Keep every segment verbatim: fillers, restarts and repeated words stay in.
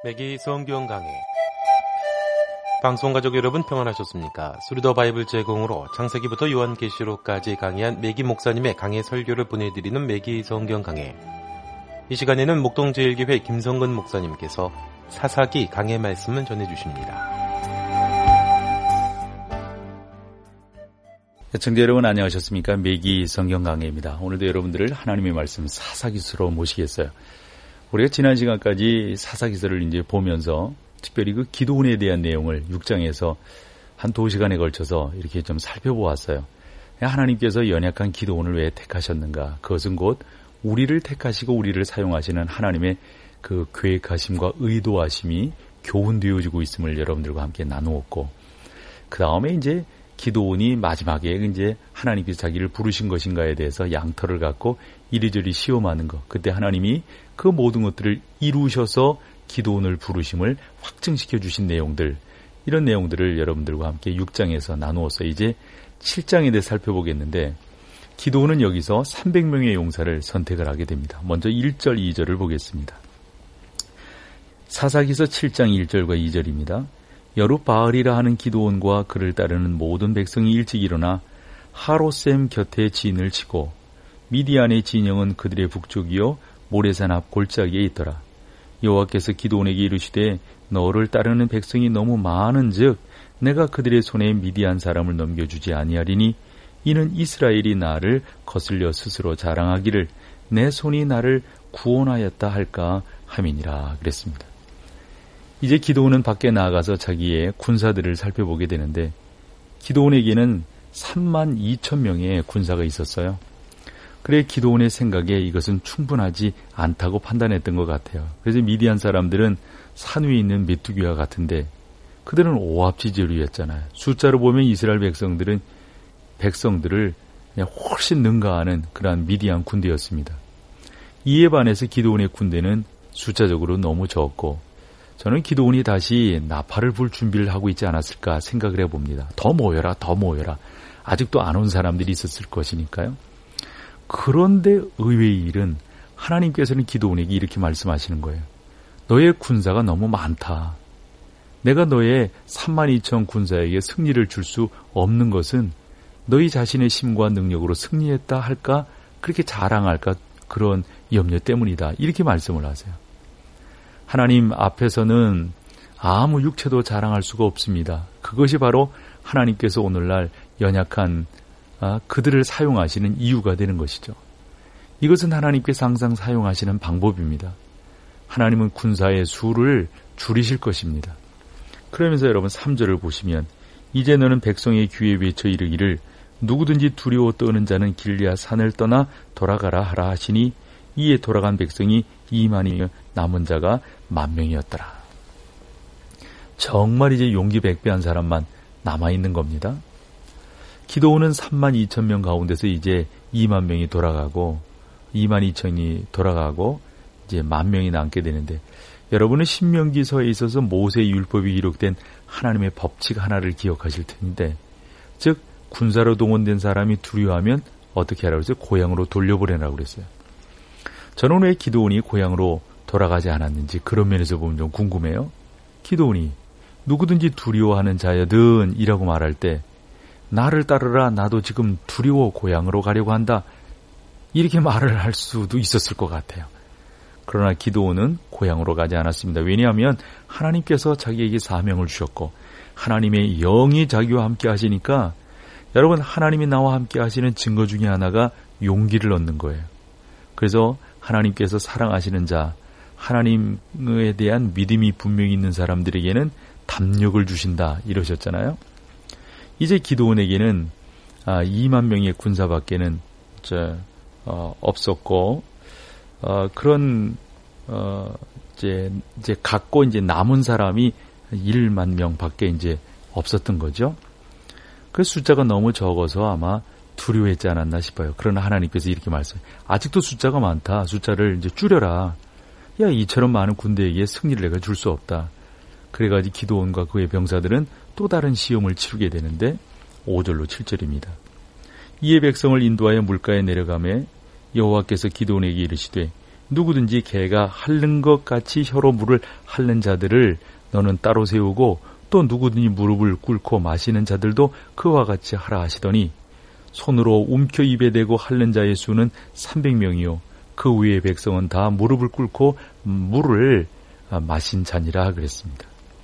매기 성경 강해. 방송가족 여러분 평안하셨습니까? 수리더 바이블 제공으로 창세기부터 요한계시록까지 강해한 매기 목사님의 강해 설교를 보내드리는 매기 성경 강해. 이 시간에는 목동제일교회 김성근 목사님께서 사사기 강해 말씀을 전해주십니다. 시청자 여러분 안녕하셨습니까? 매기 성경 강해입니다. 오늘도 여러분들을 하나님의 말씀 사사기서로 모시겠어요. 우리가 지난 시간까지 사사기서를 이제 보면서 특별히 그 기도원에 대한 내용을 육 장에서 한 두 시간에 걸쳐서 이렇게 좀 살펴보았어요. 하나님께서 연약한 기도원을 왜 택하셨는가? 그것은 곧 우리를 택하시고 우리를 사용하시는 하나님의 그 계획하심과 의도하심이 교훈되어지고 있음을 여러분들과 함께 나누었고, 그 다음에 이제 기도원이 마지막에 이제 하나님께서 자기를 부르신 것인가에 대해서 양털을 갖고 이리저리 시험하는 것, 그때 하나님이 그 모든 것들을 이루셔서 기도원을 부르심을 확증시켜 주신 내용들, 이런 내용들을 여러분들과 함께 육 장에서 나누어서 이제 칠 장에 대해 살펴보겠는데, 기도원은 여기서 삼백 명의 용사를 선택을 하게 됩니다. 먼저 일 절 이 절을 보겠습니다. 사사기서 칠 장 일 절과 이 절입니다. 여룻바알이라 하는 기도원과 그를 따르는 모든 백성이 일찍 일어나 하롯셈 곁에 진을 치고 미디안의 진영은 그들의 북쪽이요 모레산 앞 골짜기에 있더라. 여호와께서 기도원에게 이르시되 너를 따르는 백성이 너무 많은즉 내가 그들의 손에 미디안 사람을 넘겨주지 아니하리니 이는 이스라엘이 나를 거슬려 스스로 자랑하기를 내 손이 나를 구원하였다 할까 함이니라 그랬습니다. 이제 기도원은 밖에 나아가서 자기의 군사들을 살펴보게 되는데, 기도원에게는 삼만 이천 명의 군사가 있었어요. 그래 기도원의 생각에 이것은 충분하지 않다고 판단했던 것 같아요. 그래서 미디안 사람들은 산 위에 있는 메뚜기와 같은데 그들은 오합지졸이었잖아요. 숫자로 보면 이스라엘 백성들은 백성들을 훨씬 능가하는 그러한 미디안 군대였습니다. 이에 반해서 기도원의 군대는 숫자적으로 너무 적고, 저는 기도원이 다시 나팔을 불 준비를 하고 있지 않았을까 생각을 해봅니다. 더 모여라, 더 모여라. 아직도 안 온 사람들이 있었을 것이니까요. 그런데 의외의 일은 하나님께서는 기도원에게 이렇게 말씀하시는 거예요. 너의 군사가 너무 많다. 내가 너의 삼만 이천 군사에게 승리를 줄 수 없는 것은 너희 자신의 힘과 능력으로 승리했다 할까, 그렇게 자랑할까, 그런 염려 때문이다. 이렇게 말씀을 하세요. 하나님 앞에서는 아무 육체도 자랑할 수가 없습니다. 그것이 바로 하나님께서 오늘날 연약한 아, 그들을 사용하시는 이유가 되는 것이죠. 이것은 하나님께서 항상 사용하시는 방법입니다. 하나님은 군사의 수를 줄이실 것입니다. 그러면서 여러분 삼 절을 보시면 이제 너는 백성의 귀에 외쳐 이르기를 누구든지 두려워 떠는 자는 길리앗 산을 떠나 돌아가라 하라 하시니 이에 돌아간 백성이 이만이며 남은 자가 만 명이었더라. 정말 이제 용기 백배한 사람만 남아있는 겁니다. 기도원은 삼만 이천 명 가운데서 이제 이만 명이 돌아가고 이만 이천이 돌아가고 이제 만 명이 남게 되는데, 여러분은 신명기서에 있어서 모세의 율법이 기록된 하나님의 법칙 하나를 기억하실 텐데, 즉 군사로 동원된 사람이 두려워하면 어떻게 하라고 했어요? 고향으로 돌려보내라고 그랬어요. 저는 왜 기도원이 고향으로 돌아가지 않았는지 그런 면에서 보면 좀 궁금해요. 기도원이 누구든지 두려워하는 자여든 이라고 말할 때 나를 따르라, 나도 지금 두려워 고향으로 가려고 한다, 이렇게 말을 할 수도 있었을 것 같아요. 그러나 기도원은 고향으로 가지 않았습니다. 왜냐하면 하나님께서 자기에게 사명을 주셨고 하나님의 영이 자기와 함께 하시니까, 여러분 하나님이 나와 함께 하시는 증거 중에 하나가 용기를 얻는 거예요. 그래서 하나님께서 사랑하시는 자, 하나님에 대한 믿음이 분명히 있는 사람들에게는 담력을 주신다 이러셨잖아요. 이제 기도원에게는 아, 이만 명의 군사밖에는 저, 어, 없었고, 어, 그런 어, 이제 이제 갖고 이제 남은 사람이 일만 명밖에 이제 없었던 거죠. 그 숫자가 너무 적어서 아마 두려워했지 않았나 싶어요. 그러나 하나님께서 이렇게 말씀해요. 아직도 숫자가 많다. 숫자를 이제 줄여라. 야, 이처럼 많은 군대에게 승리를 내가 줄 수 없다. 그래가지고 기도원과 그의 병사들은 또 다른 시험을 치르게 되는데, 오 절로 칠 절입니다. 이에 백성을 인도하여 물가에 내려가매 여호와께서 기도원에게 이르시되 누구든지 개가 핥는 것 같이 혀로 물을 핥는 자들을 너는 따로 세우고 또 누구든지 무릎을 꿇고 마시는 자들도 그와 같이 하라 하시더니 손으로 움켜 입에 대고 핥는 자의 수는 삼백 명이요 그 위의 백성은 다 무릎을 꿇고 물을 마신 자니라 그랬습니다.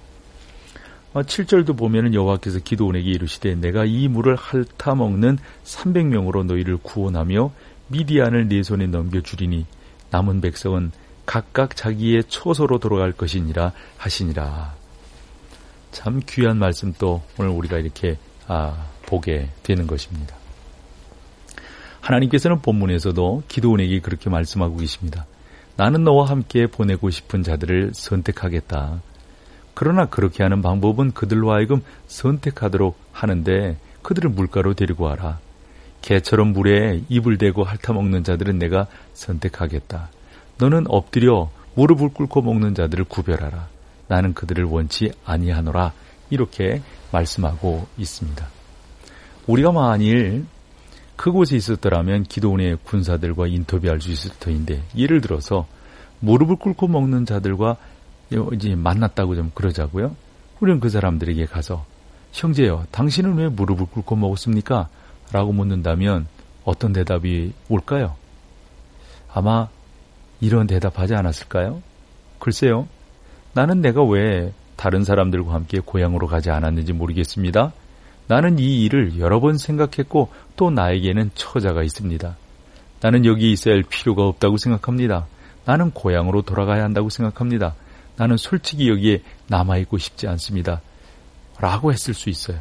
칠 절도 보면은 여호와께서 기드온에게 이르시되 내가 이 물을 핥아 먹는 삼백 명으로 너희를 구원하며 미디안을 네 손에 넘겨주리니 남은 백성은 각각 자기의 처소로 돌아갈 것이니라 하시니라. 참 귀한 말씀 또 오늘 우리가 이렇게 아, 보게 되는 것입니다. 하나님께서는 본문에서도 기드온에게 그렇게 말씀하고 계십니다. 나는 너와 함께 보내고 싶은 자들을 선택하겠다. 그러나 그렇게 하는 방법은 그들로 하여금 선택하도록 하는데 그들을 물가로 데리고 와라. 개처럼 물에 입을 대고 핥아먹는 자들은 내가 선택하겠다. 너는 엎드려 무릎을 꿇고 먹는 자들을 구별하라. 나는 그들을 원치 아니하노라. 이렇게 말씀하고 있습니다. 우리가 만일 그곳에 있었더라면 기드온의 군사들과 인터뷰할 수 있을 터인데 예를 들어서 무릎을 꿇고 먹는 자들과 이제 만났다고 좀 그러자고요. 우리는 그 사람들에게 가서 형제여 당신은 왜 무릎을 꿇고 먹었습니까? 라고 묻는다면 어떤 대답이 올까요? 아마 이런 대답하지 않았을까요? 글쎄요. 나는 내가 왜 다른 사람들과 함께 고향으로 가지 않았는지 모르겠습니다. 나는 이 일을 여러 번 생각했고 또 나에게는 처자가 있습니다. 나는 여기 있어야 할 필요가 없다고 생각합니다. 나는 고향으로 돌아가야 한다고 생각합니다. 나는 솔직히 여기에 남아있고 싶지 않습니다. 라고 했을 수 있어요.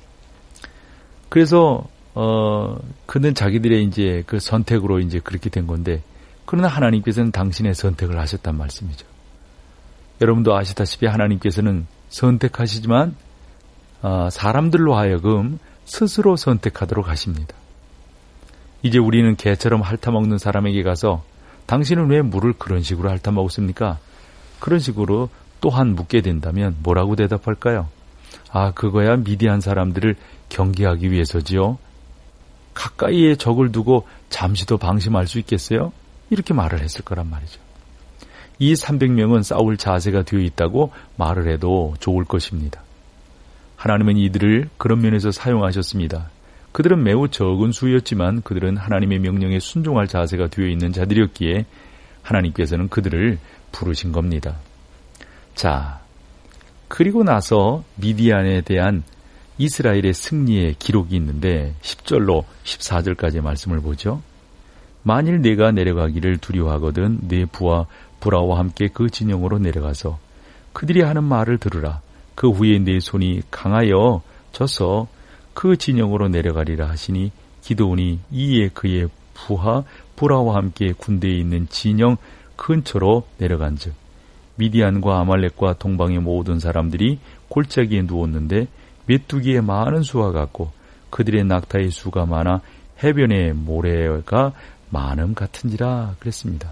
그래서 어 그는 자기들의 이제 그 선택으로 이제 그렇게 된 건데 그러나 하나님께서는 당신의 선택을 하셨단 말씀이죠. 여러분도 아시다시피 하나님께서는 선택하시지만 어, 사람들로 하여금 스스로 선택하도록 하십니다. 이제 우리는 개처럼 핥아먹는 사람에게 가서 당신은 왜 물을 그런 식으로 핥아먹었습니까? 그런 식으로 또한 묻게 된다면 뭐라고 대답할까요? 아, 그거야 미디안 사람들을 경계하기 위해서지요. 가까이에 적을 두고 잠시도 방심할 수 있겠어요? 이렇게 말을 했을 거란 말이죠. 이 삼백 명은 싸울 자세가 되어 있다고 말을 해도 좋을 것입니다. 하나님은 이들을 그런 면에서 사용하셨습니다. 그들은 매우 적은 수였지만 그들은 하나님의 명령에 순종할 자세가 되어 있는 자들이었기에 하나님께서는 그들을 부르신 겁니다. 자, 그리고 나서 미디안에 대한 이스라엘의 승리의 기록이 있는데 십 절로 십사 절까지의 말씀을 보죠. 만일 내가 내려가기를 두려워하거든 내 부하 브라와 함께 그 진영으로 내려가서 그들이 하는 말을 들으라. 그 후에 내 손이 강하여 져서 그 진영으로 내려가리라 하시니 기드온이 이에 그의 부하 브라와 함께 군대에 있는 진영 근처로 내려간즉 미디안과 아말렉과 동방의 모든 사람들이 골짜기에 누웠는데 메뚜기의 많은 수와 같고 그들의 낙타의 수가 많아 해변의 모래가 많음 같은지라 그랬습니다.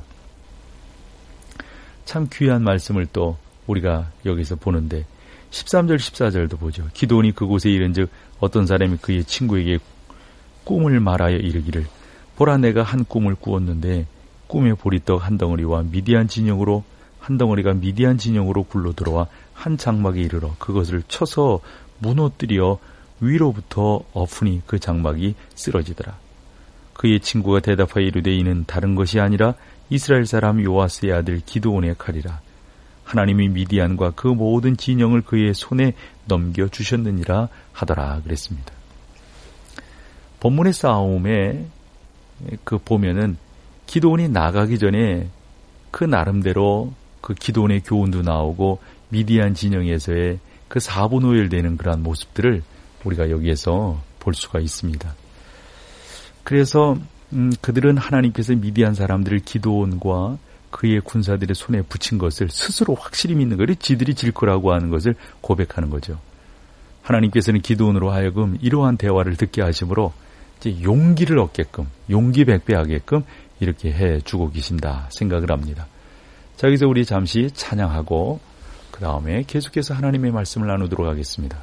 참 귀한 말씀을 또 우리가 여기서 보는데 십삼 절 십사 절도 보죠. 기드온이 그곳에 이른즉 어떤 사람이 그의 친구에게 꿈을 말하여 이르기를 보라 내가 한 꿈을 꾸었는데 꿈에 보리떡 한 덩어리와 미디안 진영으로 한 덩어리가 미디안 진영으로 굴러 들어와 한 장막에 이르러 그것을 쳐서 무너뜨려 위로부터 엎으니 그 장막이 쓰러지더라. 그의 친구가 대답하여 이르되 이는 다른 것이 아니라 이스라엘 사람 요아스의 아들 기드온의 칼이라. 하나님이 미디안과 그 모든 진영을 그의 손에 넘겨주셨느니라 하더라 그랬습니다. 본문의 싸움에 그 보면은 기드온이 나가기 전에 그 나름대로 그 기드온의 교훈도 나오고 미디안 진영에서의 그 사분오열되는 그러한 모습들을 우리가 여기에서 볼 수가 있습니다. 그래서 음, 그들은 하나님께서 미디안 사람들을 기드온과 그의 군사들의 손에 붙인 것을 스스로 확실히 믿는 거를 지들이 질 거라고 하는 것을 고백하는 거죠. 하나님께서는 기드온으로 하여금 이러한 대화를 듣게 하심으로 이제 용기를 얻게끔 용기 백배하게끔 이렇게 해주고 계신다 생각을 합니다. 자, 여기서 우리 잠시 찬양하고 그 다음에 계속해서 하나님의 말씀을 나누도록 하겠습니다.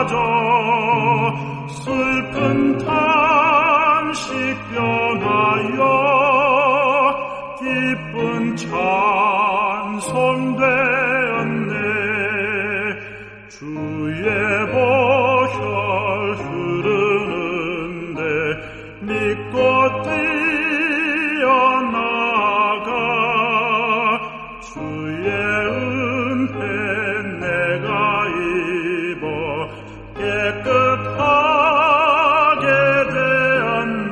슬픈 탄식 변하여 기쁜 찬송 되었네. 주의 보혈 흐르는데 믿고 뛰어나가 주의 은혜 내가 입어 깨끗하게 되었네.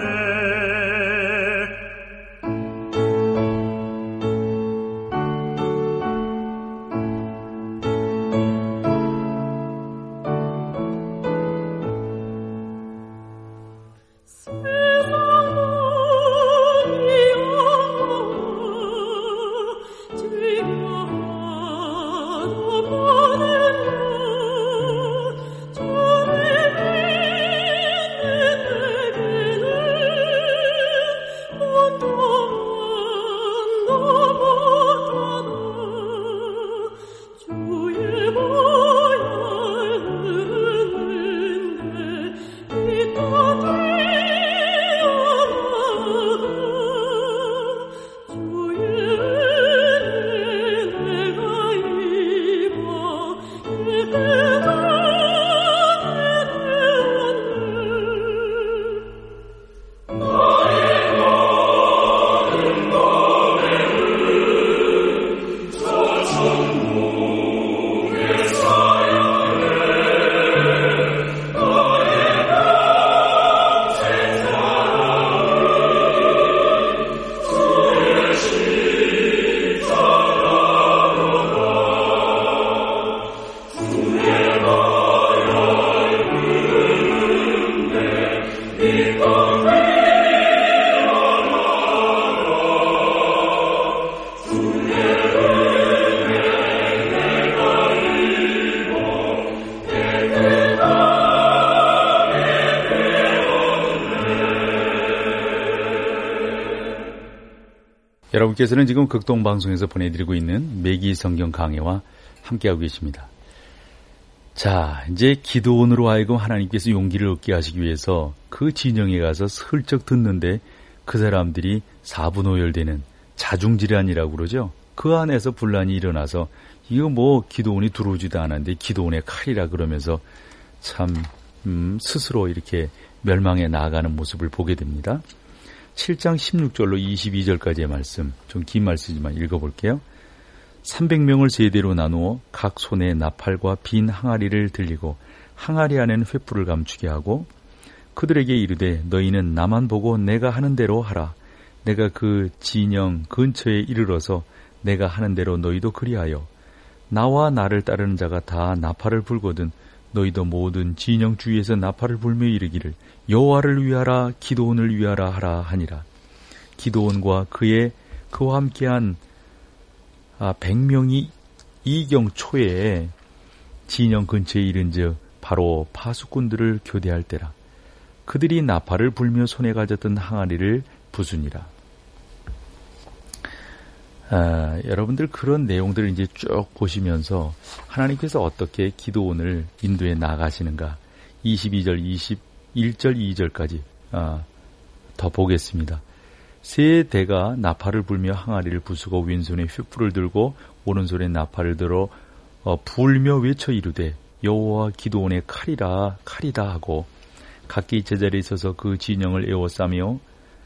여러분께서는 지금 극동방송에서 보내드리고 있는 매기 성경 강해와 함께하고 계십니다. 자, 이제 기도원으로 하여금 하나님께서 용기를 얻게 하시기 위해서 그 진영에 가서 슬쩍 듣는데 그 사람들이 사분오열되는 자중질환이라고 그러죠. 그 안에서 분란이 일어나서 이거 뭐 기도원이 들어오지도 않았는데 기도원의 칼이라 그러면서 참 음, 스스로 이렇게 멸망해 나아가는 모습을 보게 됩니다. 칠 장 십육 절로 이십이 절까지의 말씀, 좀 긴 말씀이지만 읽어볼게요. 삼백 명을 세대로 나누어 각 손에 나팔과 빈 항아리를 들리고 항아리 안에는 횃불을 감추게 하고 그들에게 이르되 너희는 나만 보고 내가 하는 대로 하라. 내가 그 진영 근처에 이르러서 내가 하는 대로 너희도 그리하여 나와 나를 따르는 자가 다 나팔을 불거든 너희도 모든 진영 주위에서 나팔을 불며 이르기를 여호와를 위하라 기도원을 위하라 하라 하니라. 기도원과 그의 그와 함께한 아, 백 명이 이경 초에 진영 근처에 이른즉 바로 파수꾼들을 교대할 때라. 그들이 나팔을 불며 손에 가졌던 항아리를 부수니라. 아, 여러분들 그런 내용들을 이제 쭉 보시면서 하나님께서 어떻게 기도원을 인도해 나가시는가 이십이 절, 이십일 절, 이 절까지 아, 더 보겠습니다. 세 대가 나팔을 불며 항아리를 부수고 왼손에 횃불을 들고 오른손에 나팔을 들어 어, 불며 외쳐 이르되 여호와 기도원의 칼이라 칼이다 하고 각기 제자리에 있어서 그 진영을 에워싸며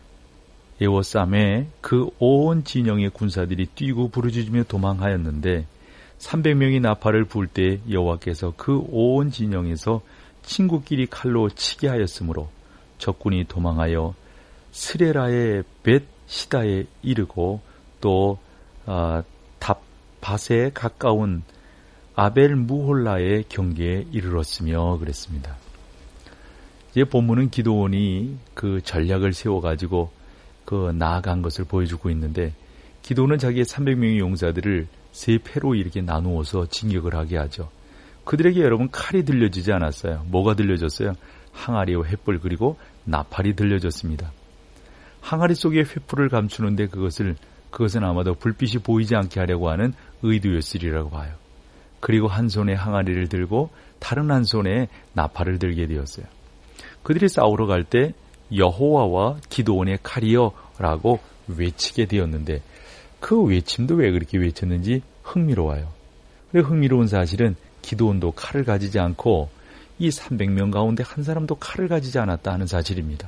에워싸매 그 온 진영의 군사들이 뛰고 부르짖으며 도망하였는데 삼백 명이 나팔을 불 때 여호와께서 그 온 진영에서 친구끼리 칼로 치게 하였으므로 적군이 도망하여 스레라의 벳시다에 이르고 또 아, 답밭에 가까운 아벨 무홀라의 경계에 이르렀으며 그랬습니다. 이제 본문은 기도원이 그 전략을 세워가지고 그 나아간 것을 보여주고 있는데 기도는 자기의 삼백 명의 용사들을 세 패로 이렇게 나누어서 진격을 하게 하죠. 그들에게 여러분 칼이 들려지지 않았어요. 뭐가 들려졌어요? 항아리와 횃불 그리고 나팔이 들려졌습니다. 항아리 속에 횃불을 감추는데 그것을 그것은 아마도 불빛이 보이지 않게 하려고 하는 의도였으리라고 봐요. 그리고 한 손에 항아리를 들고 다른 한 손에 나팔을 들게 되었어요. 그들이 싸우러 갈 때 여호와와 기드온의 칼이여 라고 외치게 되었는데 그 외침도 왜 그렇게 외쳤는지 흥미로워요. 그리고 흥미로운 사실은 기드온도 칼을 가지지 않고 이 삼백 명 가운데 한 사람도 칼을 가지지 않았다 하는 사실입니다.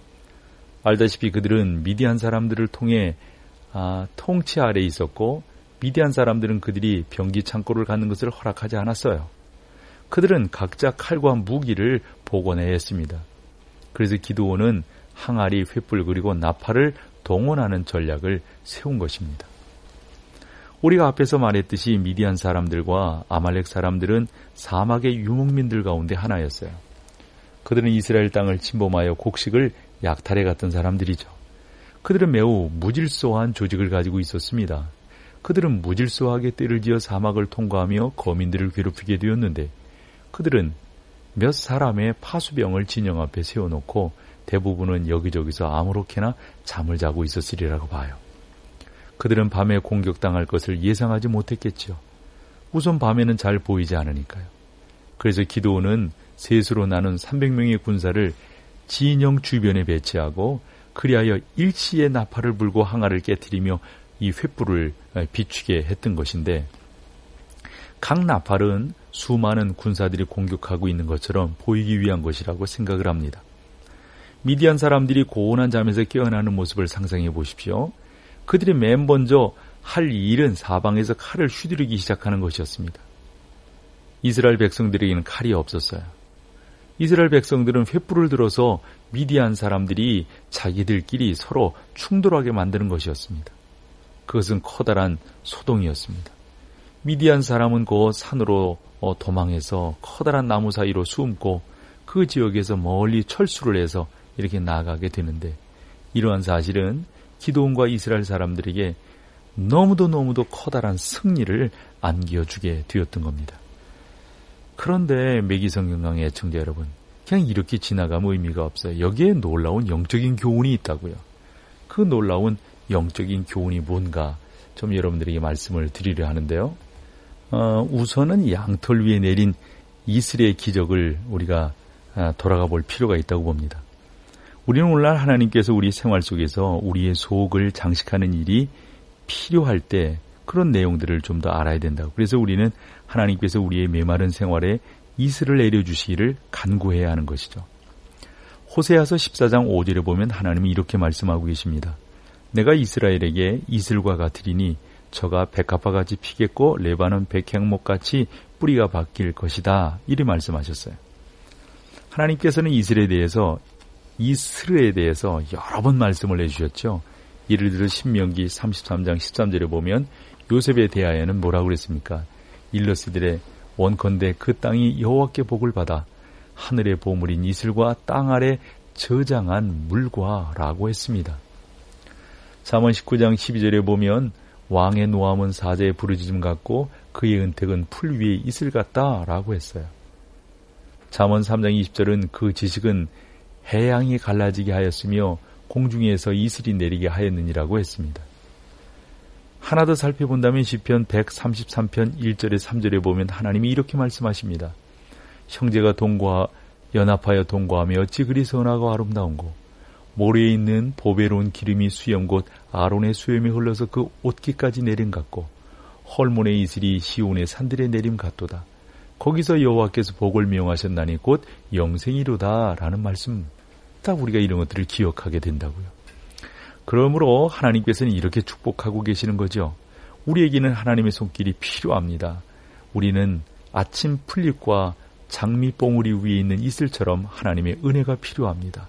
알다시피 그들은 미디안 사람들을 통해 아, 통치 아래 있었고 미디안 사람들은 그들이 병기 창고를 갖는 것을 허락하지 않았어요. 그들은 각자 칼과 무기를 복원해야 했습니다. 그래서 기드온은 항아리, 횃불 그리고 나팔을 동원하는 전략을 세운 것입니다. 우리가 앞에서 말했듯이 미디안 사람들과 아말렉 사람들은 사막의 유목민들 가운데 하나였어요. 그들은 이스라엘 땅을 침범하여 곡식을 약탈해 갔던 사람들이죠. 그들은 매우 무질서한 조직을 가지고 있었습니다. 그들은 무질서하게 떼를 지어 사막을 통과하며 거민들을 괴롭히게 되었는데 그들은 몇 사람의 파수병을 진영 앞에 세워놓고 대부분은 여기저기서 아무렇게나 잠을 자고 있었으리라고 봐요. 그들은 밤에 공격당할 것을 예상하지 못했겠지요. 우선 밤에는 잘 보이지 않으니까요. 그래서 기드온은 셋으로 나눈 삼백 명의 군사를 진영 주변에 배치하고 그리하여 일시에 나팔을 불고 항아를 깨트리며 이 횃불을 비추게 했던 것인데 각 나팔은 수많은 군사들이 공격하고 있는 것처럼 보이기 위한 것이라고 생각을 합니다. 미디안 사람들이 고온한 잠에서 깨어나는 모습을 상상해 보십시오. 그들이 맨 먼저 할 일은 사방에서 칼을 휘두르기 시작하는 것이었습니다. 이스라엘 백성들에게는 칼이 없었어요. 이스라엘 백성들은 횃불을 들어서 미디안 사람들이 자기들끼리 서로 충돌하게 만드는 것이었습니다. 그것은 커다란 소동이었습니다. 미디안 사람은 그 산으로 도망해서 커다란 나무 사이로 숨고 그 지역에서 멀리 철수를 해서 이렇게 나아가게 되는데 이러한 사실은 기드온과 이스라엘 사람들에게 너무도 너무도 커다란 승리를 안겨주게 되었던 겁니다. 그런데 매기성경강의 애청자 여러분, 그냥 이렇게 지나가면 의미가 없어요. 여기에 놀라운 영적인 교훈이 있다고요. 그 놀라운 영적인 교훈이 뭔가 좀 여러분들에게 말씀을 드리려 하는데요. 어, 우선은 양털 위에 내린 이슬의 기적을 우리가 돌아가 볼 필요가 있다고 봅니다. 우리는 오늘날 하나님께서 우리 생활 속에서 우리의 속을 장식하는 일이 필요할 때 그런 내용들을 좀 더 알아야 된다고. 그래서 우리는 하나님께서 우리의 메마른 생활에 이슬을 내려주시기를 간구해야 하는 것이죠. 호세아서 십사 장 오 절에 보면 하나님이 이렇게 말씀하고 계십니다. 내가 이스라엘에게 이슬과 같으리니 저가 백합화같이 피겠고 레바논 백향목같이 뿌리가 바뀔 것이다. 이리 말씀하셨어요. 하나님께서는 이슬에 대해서 이슬에 대해서 여러 번 말씀을 해주셨죠. 예를 들어 신명기 삼십삼 장 십삼 절에 보면 요셉에 대하여는 뭐라고 그랬습니까? 일러스들의 원컨대 그 땅이 여호와께 복을 받아 하늘의 보물인 이슬과 땅 아래 저장한 물과 라고 했습니다. 잠언 십구 장 십이 절에 보면 왕의 노함은 사자의 부르짖음 같고 그의 은택은 풀 위에 이슬 같다 라고 했어요. 잠언 삼 장 이십 절은 그 지식은 해양이 갈라지게 하였으며 공중에서 이슬이 내리게 하였느니라고 했습니다. 하나 더 살펴본다면 시편 백삼십삼 편 일 절에 삼 절에 보면 하나님이 이렇게 말씀하십니다. 형제가 동거 연합하여 동거하며 어찌 그리 선하고 아름다운고 모래에 있는 보배로운 기름이 수염 곧 아론의 수염이 흘러서 그 옷깃까지 내림 같고 헐몬의 이슬이 시온의 산들의 내림 같도다. 거기서 여호와께서 복을 명하셨나니 곧 영생이로다 라는 말씀. 딱 우리가 이런 것들을 기억하게 된다고요. 그러므로 하나님께서는 이렇게 축복하고 계시는 거죠. 우리에게는 하나님의 손길이 필요합니다. 우리는 아침 풀잎과 장미 봉우리 위에 있는 이슬처럼 하나님의 은혜가 필요합니다.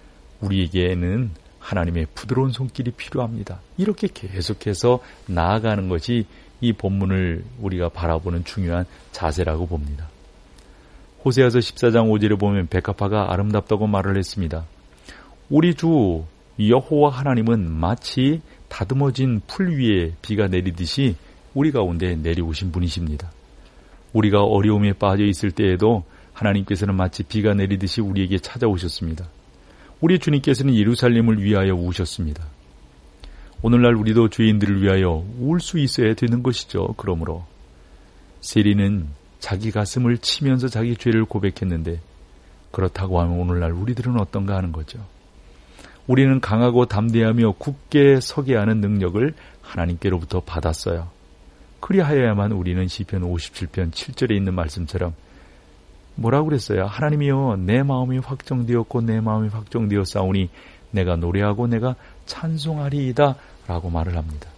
우리에게는 하나님의 부드러운 손길이 필요합니다. 이렇게 계속해서 나아가는 것이 이 본문을 우리가 바라보는 중요한 자세라고 봅니다. 호세아서 십사 장 오 절에 보면 백합화가 아름답다고 말을 했습니다. 우리 주 여호와 하나님은 마치 다듬어진 풀 위에 비가 내리듯이 우리 가운데 내려오신 분이십니다. 우리가 어려움에 빠져 있을 때에도 하나님께서는 마치 비가 내리듯이 우리에게 찾아오셨습니다. 우리 주님께서는 예루살렘을 위하여 우셨습니다. 오늘날 우리도 죄인들을 위하여 울 수 있어야 되는 것이죠. 그러므로 세리는 자기 가슴을 치면서 자기 죄를 고백했는데 그렇다고 하면 오늘날 우리들은 어떤가 하는 거죠. 우리는 강하고 담대하며 굳게 서게 하는 능력을 하나님께로부터 받았어요. 그리하여야만 우리는 시편 오십칠 편 칠 절에 있는 말씀처럼 뭐라고 그랬어요? 하나님이여 내 마음이 확정되었고 내 마음이 확정되었사오니 내가 노래하고 내가 찬송하리이다 라고 말을 합니다.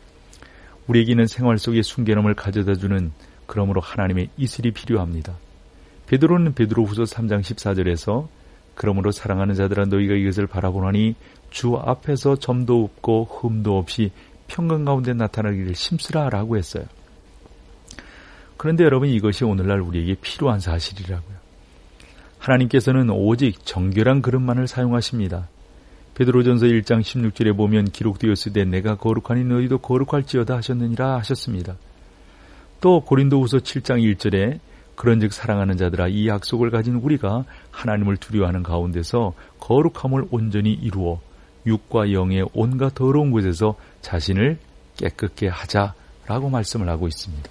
우리에게는 생활 속에 순결함을 가져다주는 그러므로 하나님의 이슬이 필요합니다. 베드로는 베드로후서 삼 장 십사 절에서 그러므로 사랑하는 자들아 너희가 이것을 바라보나니 주 앞에서 점도 없고 흠도 없이 평강 가운데 나타나기를 힘쓰라 라고 했어요. 그런데 여러분 이것이 오늘날 우리에게 필요한 사실이라고요. 하나님께서는 오직 정결한 그릇만을 사용하십니다. 베드로전서 일 장 십육 절에 보면 기록되었으되 내가 거룩하니 너희도 거룩할지어다 하셨느니라 하셨습니다. 또 고린도후서 칠 장 일 절에 그런즉 사랑하는 자들아 이 약속을 가진 우리가 하나님을 두려워하는 가운데서 거룩함을 온전히 이루어 육과 영의 온갖 더러운 곳에서 자신을 깨끗게 하자라고 말씀을 하고 있습니다.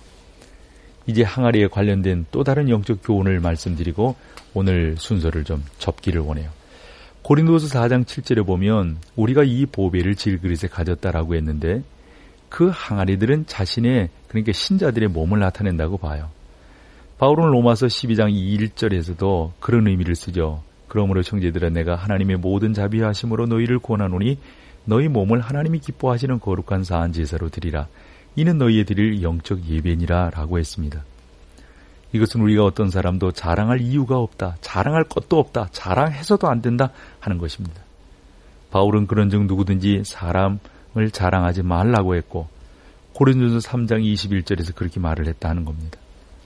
이제 항아리에 관련된 또 다른 영적 교훈을 말씀드리고 오늘 순서를 좀 접기를 원해요. 고린도서 사 장 칠 절에 보면 우리가 이 보배를 질그릇에 가졌다라고 했는데 그 항아리들은 자신의 그러니까 신자들의 몸을 나타낸다고 봐요. 바울은 로마서 십이 장 일 절에서도 그런 의미를 쓰죠. 그러므로 형제들아 내가 하나님의 모든 자비하심으로 너희를 권하노니 너희 몸을 하나님이 기뻐하시는 거룩한 사한 제사로 드리라. 이는 너희의 드릴 영적 예배니라 라고 했습니다. 이것은 우리가 어떤 사람도 자랑할 이유가 없다, 자랑할 것도 없다, 자랑해서도 안 된다 하는 것입니다. 바울은 그런즉 누구든지 사람을 자랑하지 말라고 했고 고린도전서 삼 장 이십일 절에서 그렇게 말을 했다 하는 겁니다.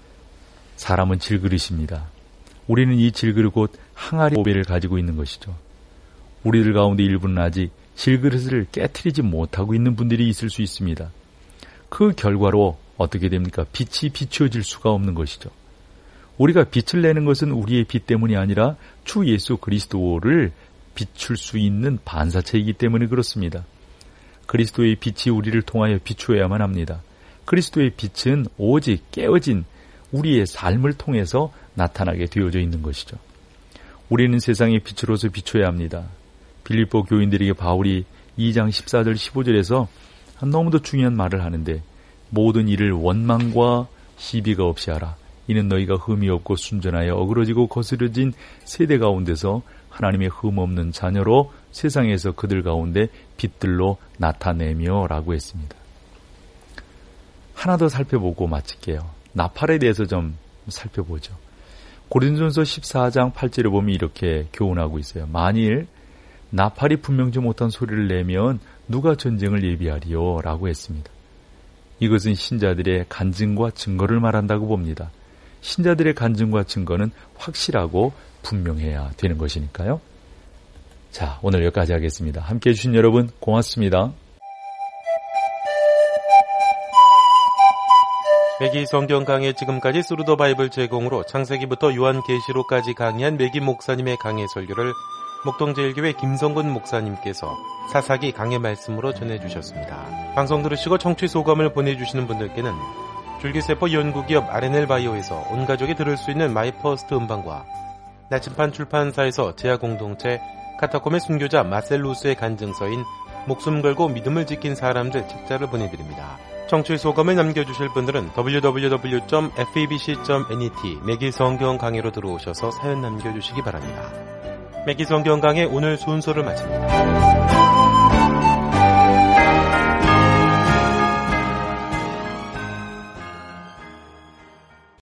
사람은 질그릇입니다. 우리는 이 질그릇 곧 항아리 보배를 가지고 있는 것이죠. 우리들 가운데 일부는 아직 질그릇을 깨트리지 못하고 있는 분들이 있을 수 있습니다. 그 결과로 어떻게 됩니까? 빛이 비추어질 수가 없는 것이죠. 우리가 빛을 내는 것은 우리의 빛 때문이 아니라 주 예수 그리스도를 비출 수 있는 반사체이기 때문에 그렇습니다. 그리스도의 빛이 우리를 통하여 비추어야만 합니다. 그리스도의 빛은 오직 깨어진 우리의 삶을 통해서 나타나게 되어져 있는 것이죠. 우리는 세상의 빛으로서 비춰야 합니다. 빌립보 교인들에게 바울이 이 장 십사 절 십오 절에서 너무도 중요한 말을 하는데 모든 일을 원망과 시비가 없이 하라. 이는 너희가 흠이 없고 순전하여 어그러지고 거스려진 세대 가운데서 하나님의 흠 없는 자녀로 세상에서 그들 가운데 빛들로 나타내며 라고 했습니다. 하나 더 살펴보고 마칠게요. 나팔에 대해서 좀 살펴보죠. 고린도전서 십사 장 팔 절에 보면 이렇게 교훈하고 있어요. 만일 나팔이 분명치 못한 소리를 내면 누가 전쟁을 예비하리요? 라고 했습니다. 이것은 신자들의 간증과 증거를 말한다고 봅니다. 신자들의 간증과 증거는 확실하고 분명해야 되는 것이니까요. 자, 오늘 여기까지 하겠습니다. 함께해 주신 여러분 고맙습니다. 매기 성경 강해 지금까지 스루더 바이블 제공으로 창세기부터 요한계시록까지 강의한 매기 목사님의 강해 설교를 목동제일교회 김성근 목사님께서 사사기 강해 말씀으로 전해주셨습니다. 방송 들으시고 청취 소감을 보내주시는 분들께는 줄기세포 연구기업 알엔엘바이오에서 온가족이 들을 수 있는 마이퍼스트 음반과 나침판 출판사에서 제야공동체 카타콤의 순교자 마셀루스의 간증서인 목숨 걸고 믿음을 지킨 사람들 책자를 보내드립니다. 청취 소감을 남겨주실 분들은 더블유 더블유 더블유 점 에프이비씨 점 넷 매기 성경 강해로 들어오셔서 사연 남겨주시기 바랍니다. 매기 성경 강해 오늘 순서를 마칩니다.